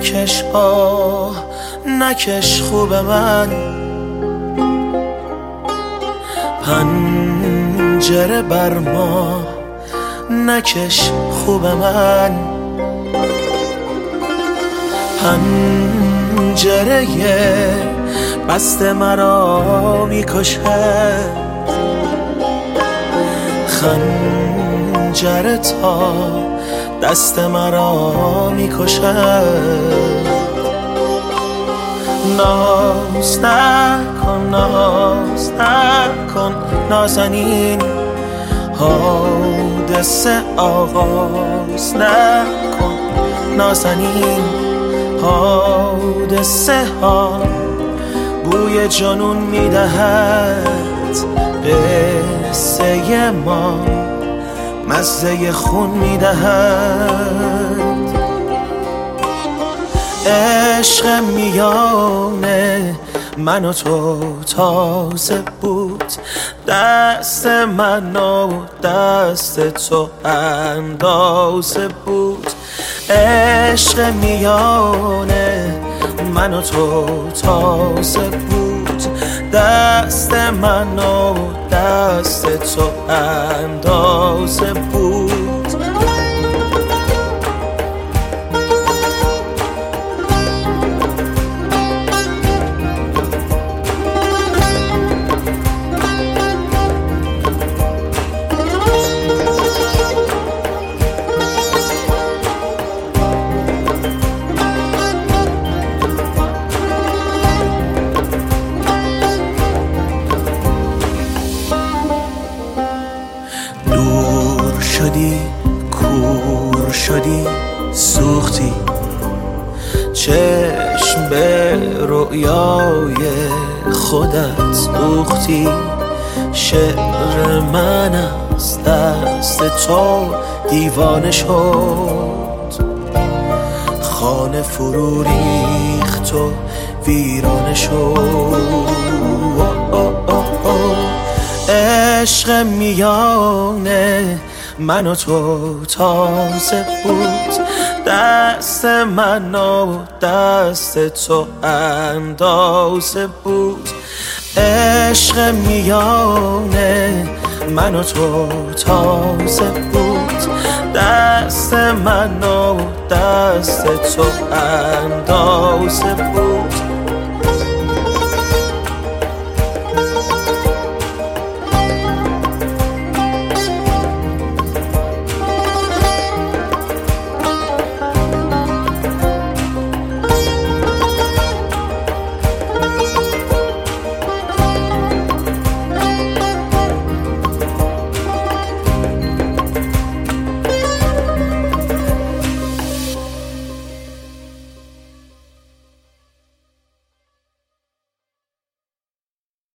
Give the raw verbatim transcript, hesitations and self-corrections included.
نکش آه نکش خوب من، پنجره بر ما نکش خوب من، پنجره بسته مرا میکشد، خنجر تا دست مرا میکشد. ناز نکن ناز نکن نازنین، حادثه آغاز نکن نازنین، حادثه ها بوی جنون میدهد، قصه ما مزه خون میدهد. عشق میانه من و تو تازه بود، دست من و دست تو اندازه بود. عشق میانه من و تو تازه بود، دست من و دست تو اندازه بود. دور شدی کور شدی سوختی، چشم به رؤیای خودت دوختی. شعر من از دست تو دیوانه شد، خانه فرو ریخت و ویرانه شد. عشق میانه من و تو تازه بود، دست من و دست تو اندازه بود. عشق میانه من و تو تازه بود، دست من و دست تو اندازه بود.